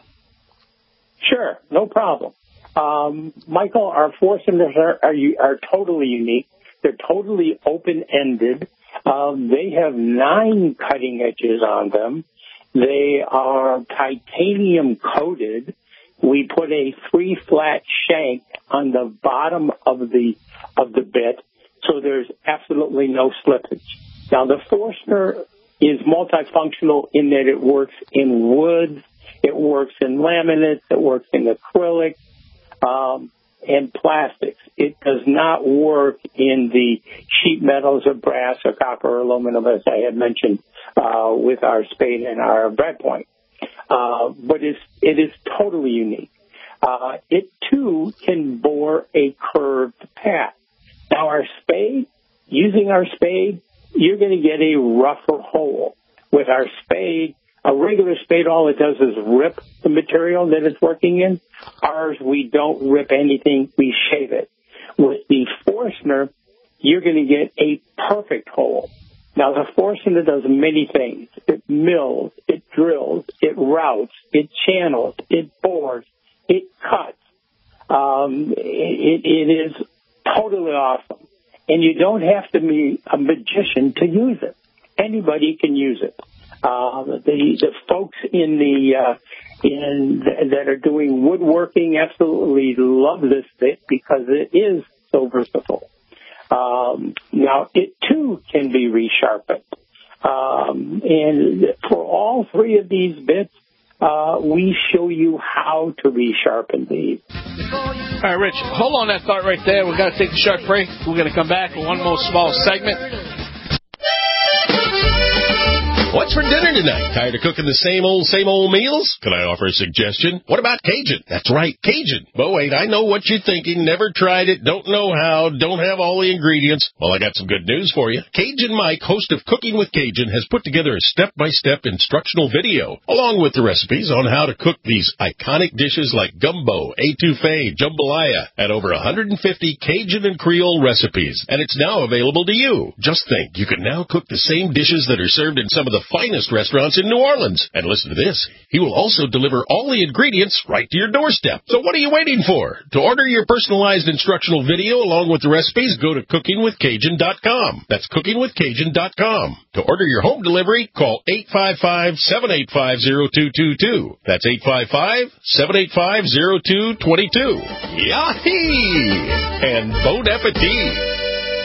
Sure, no problem. Um, Michael, our Forstners are, are, are totally unique. They're totally open-ended. Um, they have nine cutting edges on them. They are titanium-coated. We put a three-flat shank on the bottom of the of the bit, so there's absolutely no slippage. Now, the Forstner is multifunctional in that it works in wood, it works in laminates, it works in acrylic, um, and plastics. It does not work in the sheet metals or brass or copper or aluminum, as I had mentioned, uh, with our Spade and our Brad Point. Uh, but it's, it is totally unique. uh, it too can bore a curved path. Now our spade, using our spade, you're going to get a rougher hole. With our spade, a regular spade, all it does is rip the material that it's working in. Ours, we don't rip anything, we shave it. With the Forstner, you're going to get a perfect hole. Now, the Forstner does many things. It mills, it drills, it routes, it channels, it bores, it cuts. Um, it, it is totally awesome. And you don't have to be a magician to use it. Anybody can use it. Uh, the the folks in the uh, in that are doing woodworking absolutely love this bit because it is so versatile. Um, now it too can be resharpened, um, and for all three of these bits, uh, we show you how to resharpen these. All right, Rich, hold on that thought right there. We've got to take the short break. We're going to come back with one more small segment. What's for dinner tonight? Tired of cooking the same old, same old meals? Can I offer a suggestion? What about Cajun? That's right, Cajun. But wait, I know what you're thinking. Never tried it, don't know how, don't have all the ingredients. Well, I got some good news for you. Cajun Mike, host of Cooking with Cajun, has put together a step-by-step instructional video, along with the recipes on how to cook these iconic dishes like gumbo, etouffee, jambalaya, and over one hundred fifty Cajun and Creole recipes. And it's now available to you. Just think, you can now cook the same dishes that are served in some of the finest restaurants in New Orleans. And listen to this. He will also deliver all the ingredients right to your doorstep. So what are you waiting for? To order your personalized instructional video along with the recipes, go to cooking with cajun dot com. That's cooking with cajun dot com. To order your home delivery, call eight five five, seven eight five, zero two two two. That's eight five five, seven eight five, zero two two two. Yahee! And bon appetit!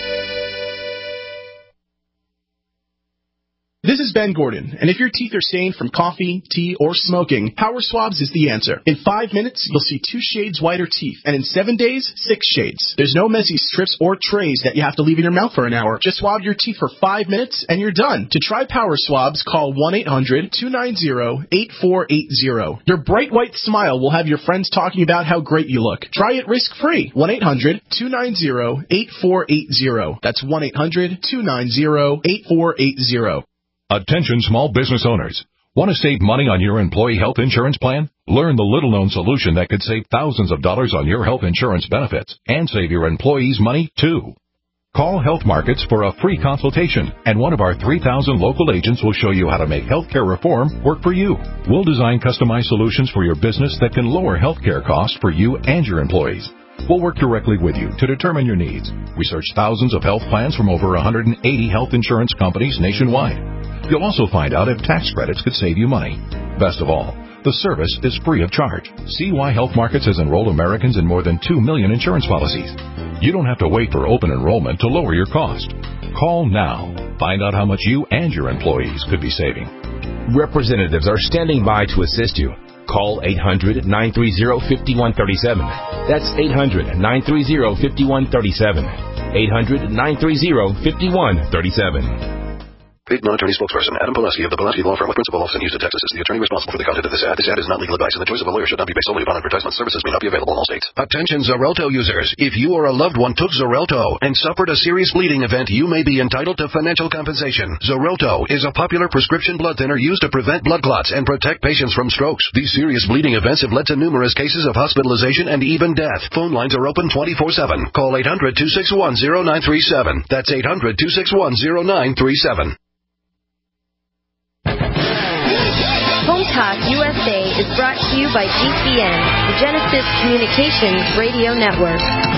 This is Ben Gordon, and if your teeth are stained from coffee, tea, or smoking, Power Swabs is the answer. In five minutes, you'll see two shades whiter teeth, and in seven days, six shades. There's no messy strips or trays that you have to leave in your mouth for an hour. Just swab your teeth for five minutes, and you're done. To try Power Swabs, call one eight hundred, two nine zero, eight four eight zero. Your bright white smile will have your friends talking about how great you look. Try it risk-free. one eight hundred, two nine zero, eight four eight zero. That's one eight hundred, two nine zero, eight four eight zero. Attention small business owners. Want to save money on your employee health insurance plan? Learn the little-known solution that could save thousands of dollars on your health insurance benefits and save your employees money, too. Call Health Markets for a free consultation, and one of our three thousand local agents will show you how to make healthcare reform work for you. We'll design customized solutions for your business that can lower healthcare costs for you and your employees. We'll work directly with you to determine your needs. We search thousands of health plans from over one hundred eighty health insurance companies nationwide. You'll also find out if tax credits could save you money. Best of all, the service is free of charge. See why Health Markets has enrolled Americans in more than two million insurance policies. You don't have to wait for open enrollment to lower your cost. Call now. Find out how much you and your employees could be saving. Representatives are standing by to assist you. Call eight hundred, nine three zero, five one three seven. That's eight hundred, nine three zero, five one three seven. eight hundred, nine three zero, five one three seven. Paid non-attorney spokesperson Adam Pulaski of the Pulaski Law Firm with principal office in Houston, Texas, is the attorney responsible for the content of this ad. This ad is not legal advice, and the choice of a lawyer should not be based solely upon advertisement. Services may not be available in all states. Attention Xarelto users. If you or a loved one took Xarelto and suffered a serious bleeding event, you may be entitled to financial compensation. Xarelto is a popular prescription blood thinner used to prevent blood clots and protect patients from strokes. These serious bleeding events have led to numerous cases of hospitalization and even death. Phone lines are open twenty-four seven. Call eight hundred, two six one, zero nine three seven. That's eight hundred, two six one, zero nine three seven. Home Talk U S A is brought to you by G C N, the Genesis Communications Radio Network.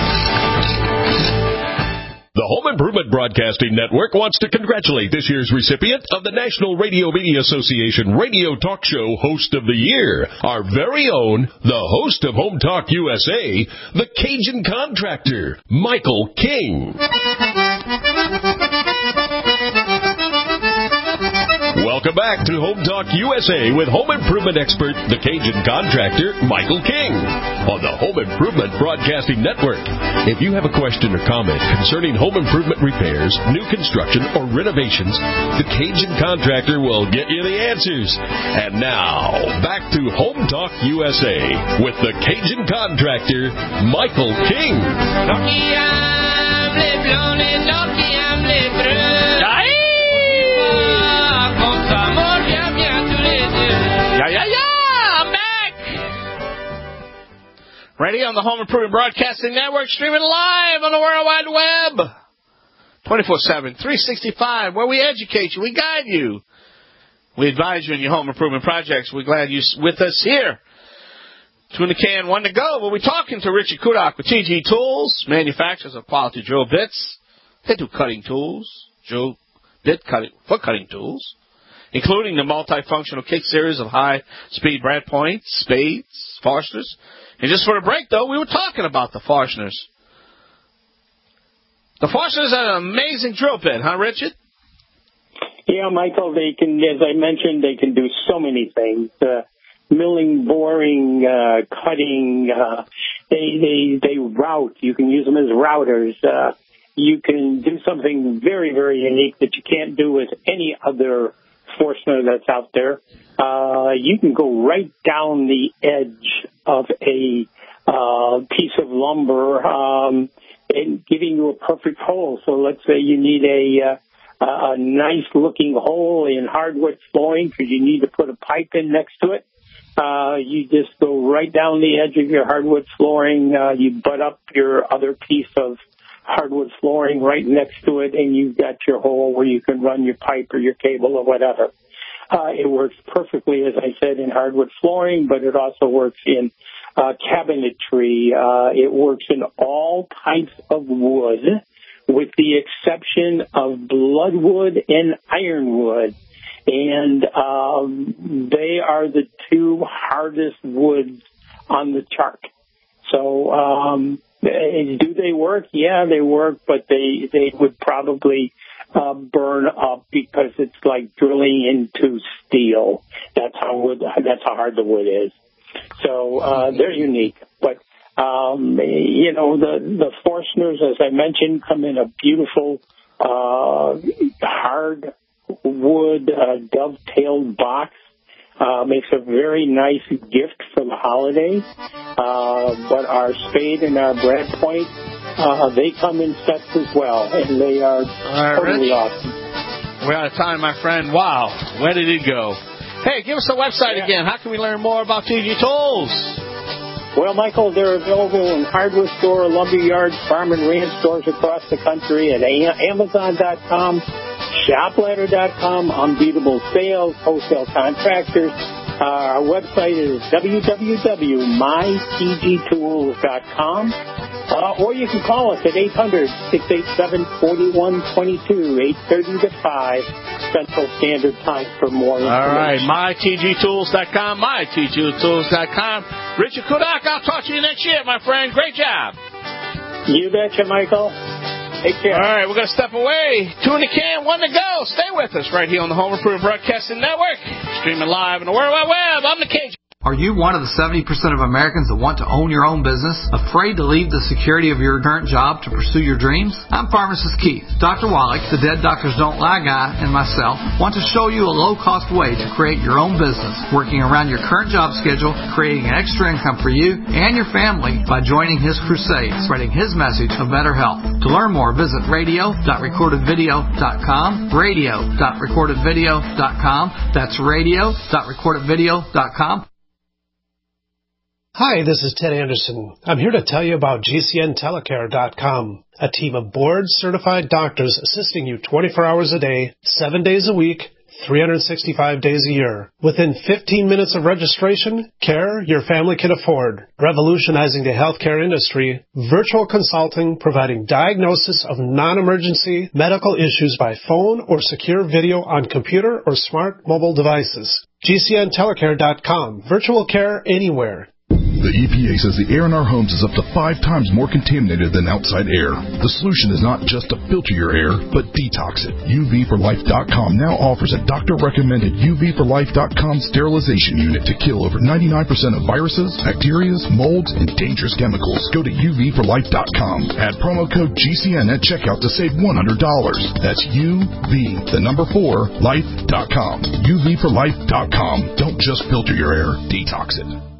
The Home Improvement Broadcasting Network wants to congratulate this year's recipient of the National Radio Media Association Radio Talk Show Host of the Year, our very own, the host of Home Talk U S A, the Cajun Contractor, Michael King. Welcome Welcome back to Home Talk U S A with home improvement expert, the Cajun contractor, Michael King, on the Home Improvement Broadcasting Network. If you have a question or comment concerning home improvement repairs, new construction, or renovations, the Cajun contractor will get you the answers. And now, back to Home Talk U S A with the Cajun contractor, Michael King. Yeah, yeah, yeah! I'm back! Ready on the Home Improvement Broadcasting Network, streaming live on the World Wide Web. twenty-four seven, three sixty-five, where we educate you, we guide you. We advise you in your home improvement projects. We're glad you're with us here. Two in the can, one to go. We'll be talking to Richard Kudak with T G Tools, manufacturers of quality drill bits. They do cutting tools, drill bit cutting, for cutting tools, including the multifunctional kick series of high-speed brad points, spades, Forstners. And just for the break, though, we were talking about the Forstners. The Forstners are an amazing drill bit, huh, Richard? Yeah, Michael, they can, as I mentioned, they can do so many things. Uh, milling, boring, uh, cutting, uh, they, they, they route. You can use them as routers. Uh, you can do something very, very unique that you can't do with any other Forstner that's out there. Uh, you can go right down the edge of a uh, piece of lumber um, and giving you a perfect hole. So let's say you need a, uh, a nice-looking hole in hardwood flooring because you need to put a pipe in next to it. Uh, you just go right down the edge of your hardwood flooring. Uh, you butt up your other piece of hardwood flooring right next to it, and you've got your hole where you can run your pipe or your cable or whatever. Uh, it works perfectly, as I said, in hardwood flooring, but it also works in uh, cabinetry. Uh, it works in all types of wood, with the exception of bloodwood and ironwood. And um, they are the two hardest woods on the chart. So um, do they work? Yeah, they work, but they, they would probably uh, burn up because it's like drilling into steel. That's how wood, that's how hard the wood is. So uh, they're unique. But, um, you know, the, the Forstners, as I mentioned, come in a beautiful uh, hard wood uh, dovetailed box. Uh, makes a very nice gift for the holidays. Uh, but our spade and our brad point, uh, they come in sets as well, and they are right, totally Rich. Awesome. We're out of time, my friend. Wow, where did it go? Hey, give us the website yeah. again. How can we learn more about T G Tools? Well, Michael, they're available in hardware store, lumber yards, farm and ranch stores across the country at Amazon dot com. Shopladder dot com, Unbeatable Sales, Wholesale Contractors. Uh, our website is w w w dot my t g tools dot com. Uh, or you can call us at eight hundred, six eight seven, four one two two, eight thirty to five Central Standard Time for more information. All right, my t g tools dot com, my t g tools dot com. Richard Kudak, I'll talk to you next year, my friend. Great job. You betcha, Michael. Take care. All right, we're going to step away. Two in the can, one to go. Stay with us right here on the Home Improvement Broadcasting Network. Streaming live on the World Wide Web. I'm the Cajun. Are you one of the seventy percent of Americans that want to own your own business? Afraid to leave the security of your current job to pursue your dreams? I'm Pharmacist Keith. Doctor Wallach, the Dead Doctors Don't Lie guy, and myself want to show you a low-cost way to create your own business, working around your current job schedule, creating an extra income for you and your family by joining his crusade, spreading his message of better health. To learn more, visit radio dot recorded video dot com, radio dot recorded video dot com. That's radio dot recorded video dot com. Hi, this is Ted Anderson. I'm here to tell you about G C N telecare dot com, a team of board-certified doctors assisting you twenty-four hours a day, seven days a week, three hundred sixty-five days a year. Within fifteen minutes of registration, care your family can afford. Revolutionizing the healthcare industry, virtual consulting providing diagnosis of non-emergency medical issues by phone or secure video on computer or smart mobile devices. G C N telecare dot com. Virtual care anywhere. The E P A says the air in our homes is up to five times more contaminated than outside air. The solution is not just to filter your air, but detox it. U V for life dot com now offers a doctor-recommended U V for life dot com sterilization unit to kill over ninety-nine percent of viruses, bacteria, molds, and dangerous chemicals. Go to U V for life dot com. Add promo code G C N at checkout to save one hundred dollars. That's U V, the number four, life dot com. U V for life dot com. Don't just filter your air, detox it.